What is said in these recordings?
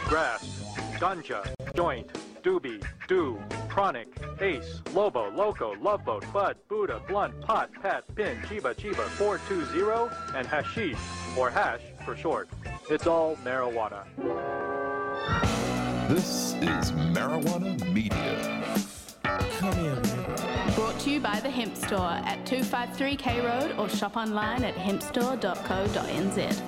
grass, ganja, joint, doobie, do, chronic, ace, lobo, loco, love boat, bud, Buddha, blunt, pot, pat, pin, chiba, 420, and hashish, or hash for short. It's all marijuana. This is Marijuana Media. Come here, man. Brought to you by the Hemp Store at 253 K Road or shop online at hempstore.co.nz.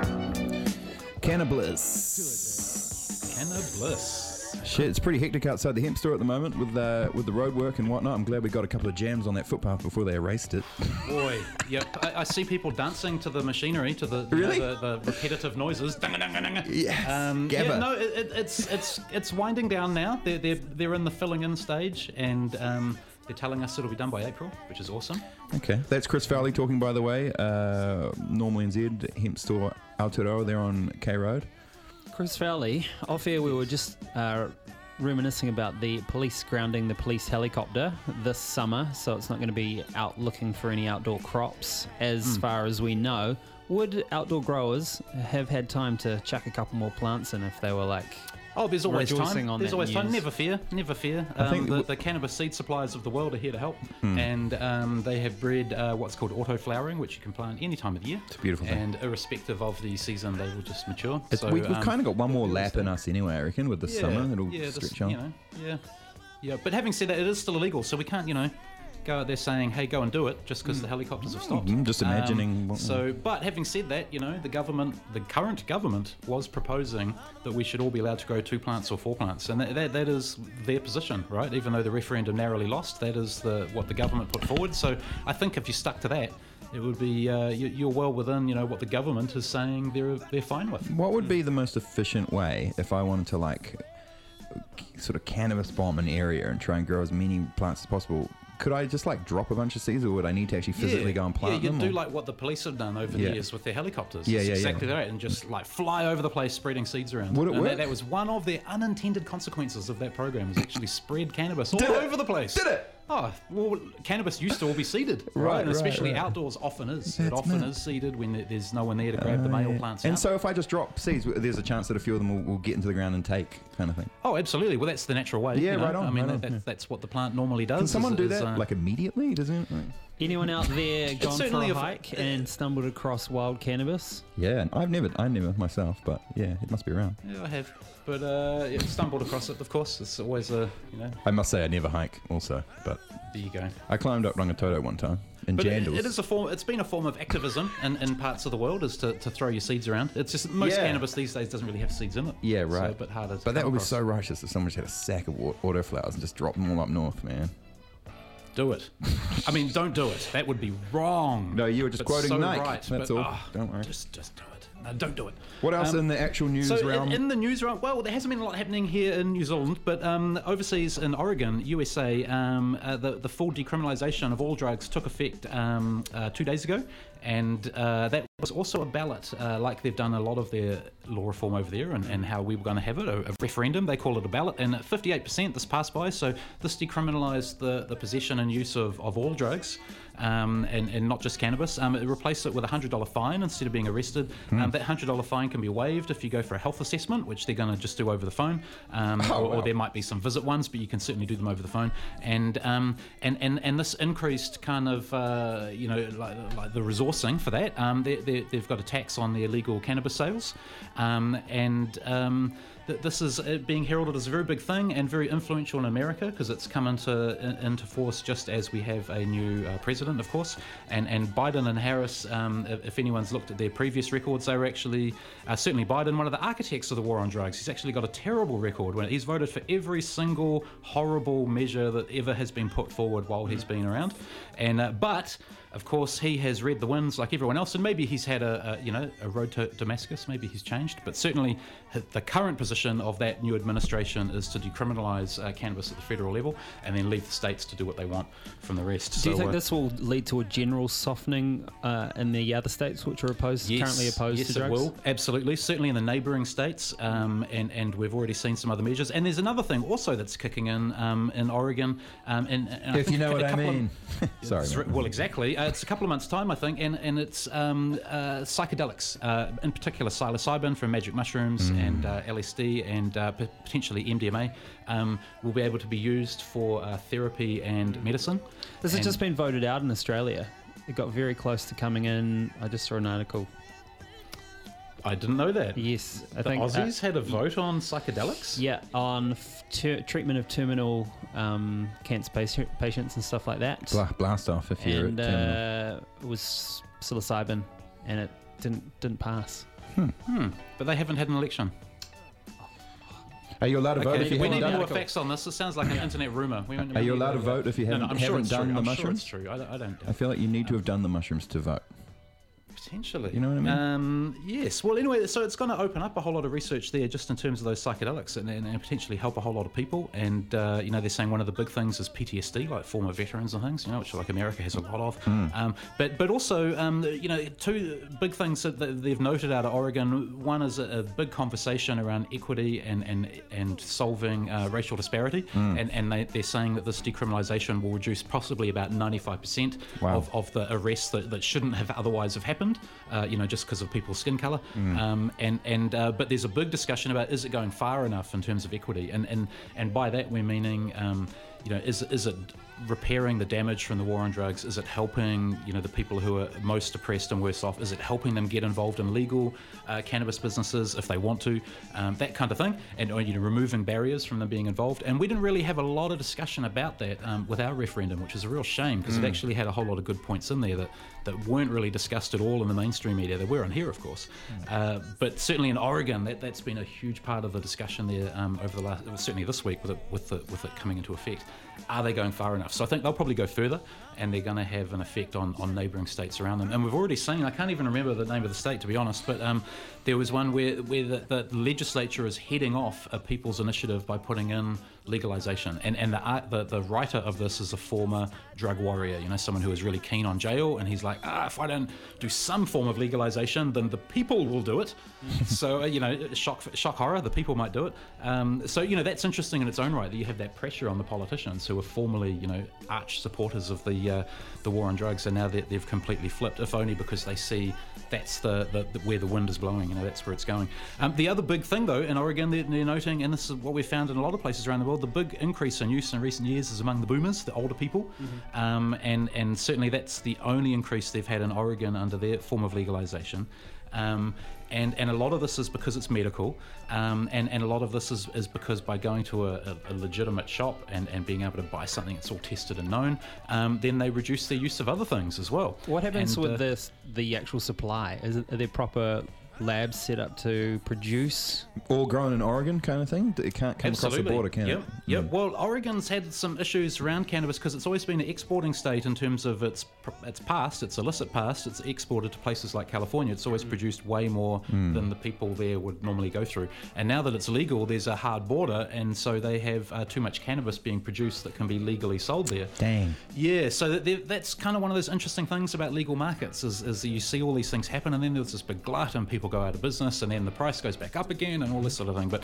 Cannabis. Shit, it's pretty hectic outside the Hemp Store at the moment with the road work and whatnot. I'm glad we got a couple of jams on that footpath before they erased it. Boy, yep. I see people dancing to the machinery, to the Really? the repetitive noises. Yes. Yeah, no, it's winding down now. They're in the filling in stage, and they're telling us it'll be done by April, which is awesome. Okay, that's Chris Fowley talking, by the way. Normal NZ, Hemp Store Aotearoa, they're on K Road. Chris Fowley, off air we were just reminiscing about the police grounding the police helicopter this summer, so it's not going to be out looking for any outdoor crops as far as we know. Would outdoor growers have had time to chuck a couple more plants in if they were like... Oh, there's always rejoicing time. on There's that always time. news? Never fear. Never fear. I think the cannabis seed suppliers of the world are here to help. And they have bred what's called auto-flowering, which you can plant any time of the year. It's a beautiful thing. And irrespective of the season, they will just mature. We've kind of got one more lap in us anyway, I reckon, with this summer. It'll stretch on. Yeah. But having said that, it is still illegal, so we can't, go out there saying, hey, go and do it, just because the helicopters have stopped. Just imagining. But having said that, the current government was proposing that we should all be allowed to grow 2 plants or 4 plants, and that is their position, right? Even though the referendum narrowly lost, that is what the government put forward. So I think if you stuck to that, it would be you're well within what the government is saying they're fine with. What would be the most efficient way if I wanted to sort of cannabis bomb an area and try and grow as many plants as possible? Could I just drop a bunch of seeds, or would I need to actually physically go and plant them? Yeah, you do like what the police have done over the years with their helicopters. Yeah, It's yeah, exactly right, and just fly over the place spreading seeds around. Would it work? That was one of the unintended consequences of that program, was actually spread cannabis all over the place. Did it? Oh, well, cannabis used to all be seeded, right? And especially outdoors often is. It often is seeded when there's no one there to grab the male plants out. And so if I just drop seeds, there's a chance that a few of them will get into the ground and take, kind of thing. Oh, absolutely. Well, that's the natural way. Yeah, right on. I mean, right on. that's what the plant normally does. Can someone do that immediately? Doesn't it? Anyone out there gone for certainly a hike and stumbled across wild cannabis? Yeah, I never myself, but yeah, it must be around. Yeah, I have. But stumbled across it, of course. It's always I must say I never hike also, but there you go. I climbed up Rangitoto one time in Jandals. It is it's been a form of activism in parts of the world, is to throw your seeds around. It's just most cannabis these days doesn't really have seeds in it. Yeah, right. So a bit harder to but that come would be across. so righteous if someone just had a sack of autoflowers and just dropped them all up north, man. Do it. I mean, don't do it. That would be wrong. No, you were just But quoting so Nike. Right, That's but, all. Don't worry. Just do it. No, don't do it. What else in the actual news realm? In the news realm, well, there hasn't been a lot happening here in New Zealand, but overseas in Oregon, USA, the full decriminalisation of all drugs took effect 2 days ago, and that was also a ballot, like they've done a lot of their law reform over there, and how we were going to have it, a referendum. They call it a ballot, and 58% this passed by, so this decriminalised the possession and use of all drugs, and not just cannabis. It replaced it with a $100 fine instead of being arrested. That $100 fine can be waived if you go for a health assessment, which they're going to just do over the phone, or there might be some visit ones, but you can certainly do them over the phone. And this increased kind of like the resourcing for that. They've got a tax on the illegal cannabis sales, this is being heralded as a very big thing and very influential in America, because it's come into force just as we have a new president, of course. And Biden and Harris, if anyone's looked at their previous records, they were actually, certainly Biden, one of the architects of the war on drugs. He's actually got a terrible record. He's voted for every single horrible measure that ever has been put forward while he's been around. But of course, he has read the winds like everyone else, and maybe he's had a road to Damascus. Maybe he's changed, but certainly the current position of that new administration is to decriminalise cannabis at the federal level, and then leave the states to do what they want from the rest. Do you think this will lead to a general softening in the other states which are currently opposed to drugs? Yes, it will. Absolutely. Certainly in the neighbouring states, and we've already seen some other measures. And there's another thing also that's kicking in Oregon. And if you know what I mean. Sorry. Well, exactly. It's a couple of months' time, I think, and it's psychedelics, in particular psilocybin from magic mushrooms and LSD and potentially MDMA will be able to be used for therapy and medicine. This has just been voted out in Australia. It got very close to coming in. I just saw an article. I didn't know that. Yes, I The think Aussies had a vote on psychedelics? Yeah, on treatment of terminal cancer patients and stuff like that. Blast off if you're And at terminal. it was psilocybin, and it didn't pass. But they haven't had an election. Are you allowed to vote Okay, if you we haven't need done more facts on this. It sounds like an internet rumor. Are you allowed to vote if you haven't, I'm sure haven't it's done true. the I'm mushrooms? Sure it's true. I don't. I feel like you need to have done the mushrooms to vote. Potentially. You know what I mean? Yes. Well, anyway, so it's going to open up a whole lot of research there just in terms of those psychedelics and potentially help a whole lot of people. And, they're saying one of the big things is PTSD, like former veterans and things, which like America has a lot of. But also, two big things that they've noted out of Oregon. One is a big conversation around equity and solving racial disparity. And they're saying that this decriminalisation will reduce possibly about 95% Wow. of the arrests that shouldn't have otherwise have happened. Just because of people's skin colour, but there's a big discussion about is it going far enough in terms of equity, and by that we're meaning, is it repairing the damage from the war on drugs? Is it helping the people who are most oppressed and worse off? Is it helping them get involved in legal cannabis businesses if they want to, that kind of thing, and removing barriers from them being involved? And we didn't really have a lot of discussion about that with our referendum, which is a real shame because it actually had a whole lot of good points in there that weren't really discussed at all in the mainstream media. They were on here, of course, but certainly in Oregon, that's been a huge part of the discussion there over the last, certainly this week with it coming into effect. Are they going far enough? So I think they'll probably go further, and they're going to have an effect on neighbouring states around them. And we've already seen, I can't even remember the name of the state to be honest, but there was one where the legislature is heading off a people's initiative by putting in legalisation. And the writer of this is a former drug warrior, someone who is really keen on jail, and he's like, if I don't do some form of legalisation, then the people will do it. So, shock horror, the people might do it. So, that's interesting in its own right, that you have that pressure on the politicians who were formerly, arch supporters of the war on drugs, and now they've completely flipped, if only because they see that's the where the wind is blowing, that's where it's going. The other big thing, though, in Oregon, they're noting, and this is what we've found in a lot of places around the world, the big increase in use in recent years is among the boomers, the older people, and certainly that's the only increase they've had in Oregon under their form of legalization. And a lot of this is because it's medical, and a lot of this is because by going to a legitimate shop and being able to buy something that's all tested and known, then they reduce their use of other things as well. What happens with the actual supply? Are there proper labs set up to produce? All grown in Oregon kind of thing? It can't come across the border, can it? Yep. Well, Oregon's had some issues around cannabis because it's always been an exporting state in terms of its past, its illicit past. It's exported to places like California. It's always produced way more than the people there would normally go through. And now that it's legal, there's a hard border, and so they have too much cannabis being produced that can be legally sold there. Dang. Yeah, so that's kind of one of those interesting things about legal markets is you see all these things happen, and then there's this big glut, and people go out of business, and then the price goes back up again, and all this sort of thing. But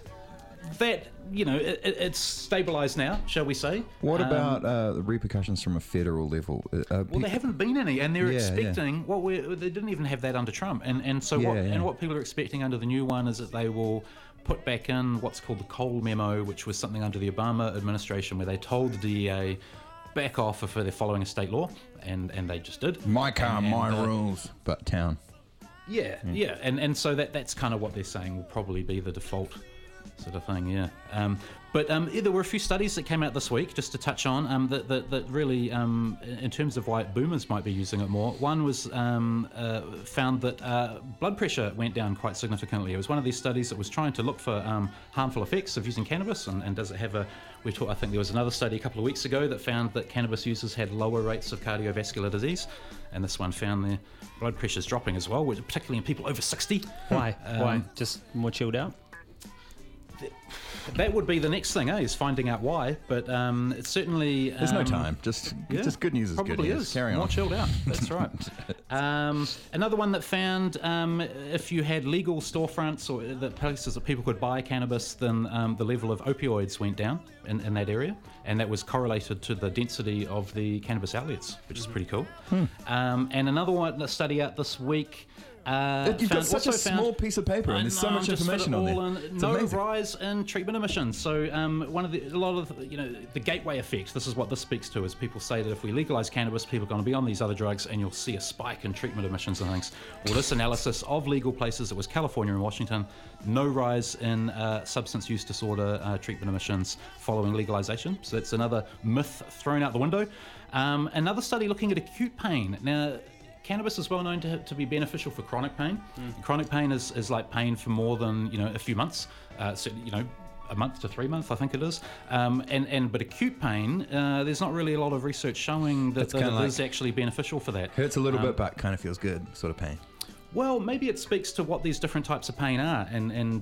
that, it's stabilised now, shall we say. What about the repercussions from a federal level? Well, there haven't been any, and they're expecting they didn't even have that under Trump, and so what people are expecting under the new one is that they will put back in what's called the Cole Memo, which was something under the Obama administration where they told the DEA back off if they're following a state law, and they just did. My car, my rules, but town. Yeah, and so that's kind of what they're saying will probably be the default sort of thing, But there were a few studies that came out this week, just to touch on, that really, in terms of why boomers might be using it more. One was found that blood pressure went down quite significantly. It was one of these studies that was trying to look for harmful effects of using cannabis, and does it have I think there was another study a couple of weeks ago that found that cannabis users had lower rates of cardiovascular disease, and this one found their blood pressures dropping as well, particularly in people over 60. Why? Why? Just more chilled out? That would be the next thing, is finding out why. But it's certainly there's no time. Just good news is good news. Is. Carry on. More chilled out. That's right. Another one that found if you had legal storefronts or the places that people could buy cannabis, then the level of opioids went down in that area, and that was correlated to the density of the cannabis outlets, which is pretty cool. And another one, a study out this week. You've got such a small piece of paper, and there's so much information on there. It's No amazing. rise in treatment emissions. So a lot of the gateway effect. This is what this speaks to. Is people say that if we legalise cannabis, people are going to be on these other drugs, and you'll see a spike in treatment emissions and things. Well, this analysis of legal places, it was California and Washington, no rise in substance use disorder treatment emissions following legalisation. So that's another myth thrown out the window. Another study looking at acute pain. Now, cannabis is well known to be beneficial for chronic pain. Chronic pain is like pain for more than a few months, so a month to 3 months, I think it is. But acute pain, there's not really a lot of research showing that it is actually beneficial for that. Hurts a little bit, but kind of feels good, sort of pain. Well, maybe it speaks to what these different types of pain are, and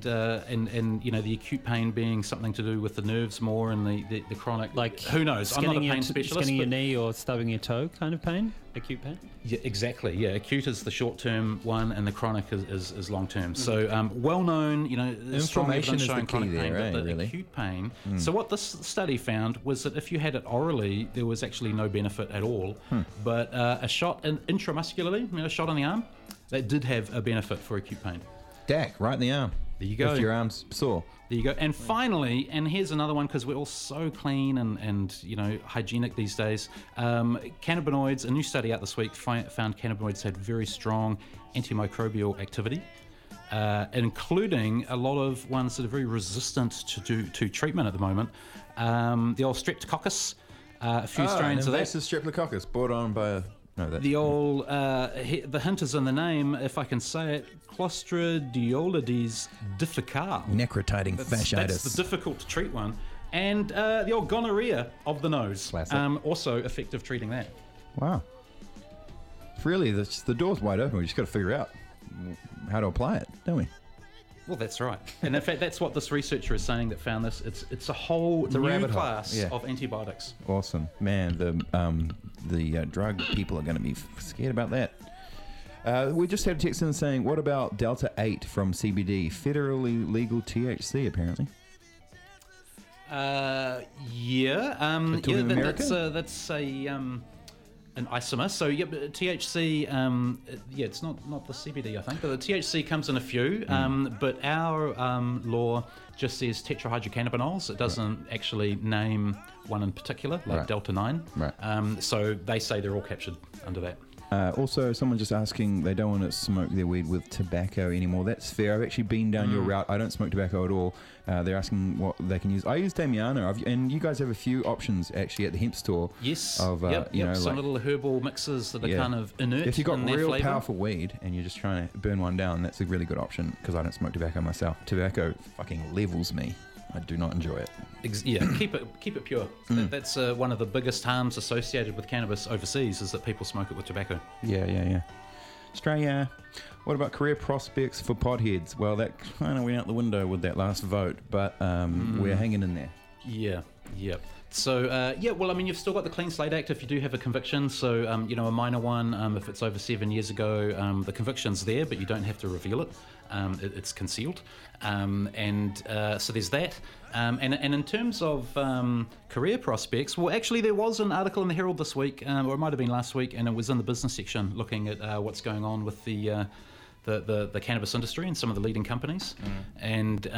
the acute pain being something to do with the nerves more, and the chronic. Like who knows? I'm not a pain specialist. Skinning your knee or stubbing your toe kind of pain, acute pain. Yeah, exactly. Yeah, acute is the short-term one, and the chronic is long-term. So well known. Strong Inflammation evidence is the showing key chronic pain, there, but the really. acute pain. So what this study found was that if you had it orally, there was actually no benefit at all. But a shot intramuscularly, a shot on the arm, that did have a benefit for acute pain. Dac, right in the arm. There you go. If your arm's sore. There you go. And finally, and here's another one because we're all so clean and hygienic these days. Cannabinoids, a new study out this week found cannabinoids had very strong antimicrobial activity, including a lot of ones that are very resistant to treatment at the moment. The old Streptococcus, a few strains of that. Invasive Streptococcus, brought on by The old, the hint is in the name, if I can say it, Clostridiolides difficile. necrotiting fasciitis. That's the difficult to treat one. And the old gonorrhea of the nose. Classic. Also effective treating that. Wow. Really, the door's wide open. We just got to figure out how to apply it, don't we? Well, that's right. And in fact, that's what this researcher is saying that found this. It's a whole new rabbit hole. class Yeah. of antibiotics. Awesome. Man, the drug people are going to be scared about that. We just had a text in saying, what about Delta 8 from CBD? Federally legal THC, apparently. America? That's an isomer. So but THC, it's not the CBD, I think, but the THC comes in a few. But our law just says tetrahydrocannabinols. It doesn't actually name one in particular, like Delta 9. Right. So they say they're all captured under that. Also, someone just asking they don't want to smoke their weed with tobacco anymore. That's fair. I've actually been down your route. I don't smoke tobacco at all. They're asking what they can use. I use Damiano, and you guys have a few options actually at the hemp store. Yes. Of some little herbal mixes that are kind of inert. If you've got in their real flavour. powerful weed and you're just trying to burn one down, that's a really good option because I don't smoke tobacco myself. Tobacco fucking levels me. I do not enjoy it. Keep it pure. That's one of the biggest harms associated with cannabis overseas is that people smoke it with tobacco. Yeah. Australia. What about career prospects for podheads? Well, that kind of went out the window with that last vote, but we're hanging in there. Yeah. So, well, I mean, you've still got the Clean Slate Act if you do have a conviction. So, a minor one, if it's over 7 years ago, the conviction's there, but you don't have to reveal it. It's concealed. So there's that. And in terms of career prospects, well, actually, there was an article in the Herald this week, or it might have been last week, and it was in the business section looking at what's going on with the cannabis industry and some of the leading companies. And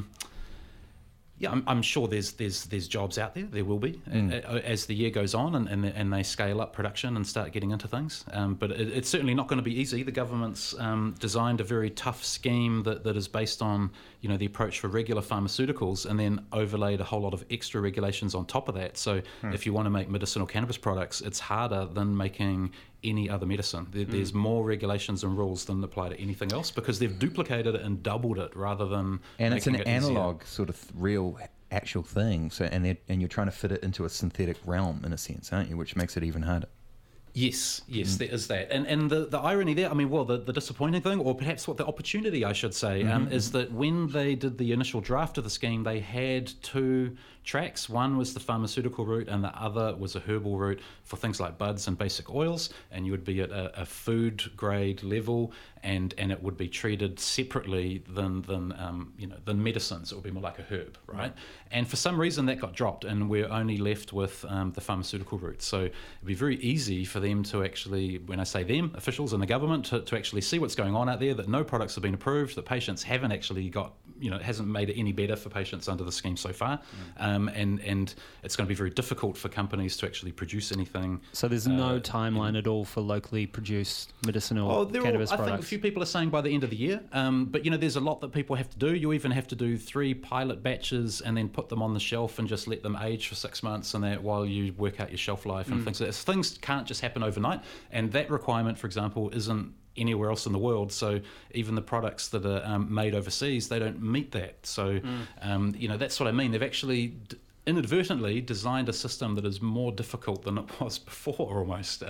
I'm sure there's jobs out there. There will be as the year goes on and they scale up production and start getting into things. But it's certainly not going to be easy. The government's designed a very tough scheme that is based on the approach for regular pharmaceuticals and then overlaid a whole lot of extra regulations on top of that. So if you want to make medicinal cannabis products, it's harder than making any other medicine. There's more regulations and rules than apply to anything else because they've duplicated it and doubled it rather than and it's an making it analog easier. sort of real actual thing. So and you're trying to fit it into a synthetic realm in a sense, aren't you? Which makes it even harder. Yes, there is that. And the irony there, I mean, well, the disappointing thing, or perhaps what the opportunity, I should say, is that when they did the initial draft of the scheme, they had two tracks. One was the pharmaceutical route, and the other was a herbal route for things like buds and basic oils. And you would be at a food grade level, and it would be treated separately than medicines. It would be more like a herb, right? And for some reason that got dropped, and we're only left with the pharmaceutical route. So it'd be very easy for them to actually, when I say them, officials in the government, to actually see what's going on out there, that no products have been approved, that patients haven't actually got, it hasn't made it any better for patients under the scheme so far. And it's going to be very difficult for companies to actually produce anything. So there's no timeline at all for locally produced medicinal cannabis I products? think a few people are saying by the end of the year. But, there's a lot that people have to do. You even have to do 3 pilot batches and then put them on the shelf and just let them age for 6 months and that while you work out your shelf life and things like that. Things can't just happen overnight. And that requirement, for example, isn't anywhere else in the world. So even the products that are made overseas, they don't meet that. So, that's what I mean. They've actually inadvertently designed a system that is more difficult than it was before almost.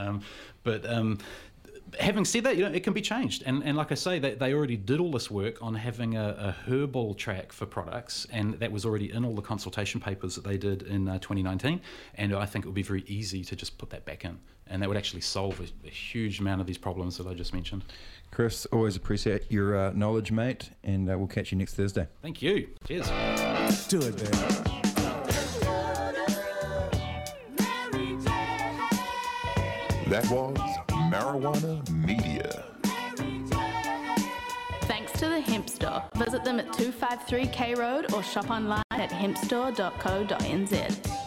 Having said that, it can be changed. And like I say, they already did all this work on having a herbal track for products, and that was already in all the consultation papers that they did in 2019. And I think it would be very easy to just put that back in. And that would actually solve a huge amount of these problems that I just mentioned. Chris, always appreciate your knowledge, mate, and we'll catch you next Thursday. Thank you. Cheers. Do it, man. That was Marijuana Media. Thanks to the Hemp Store. Visit them at 253 K Road or shop online at hempstore.co.nz.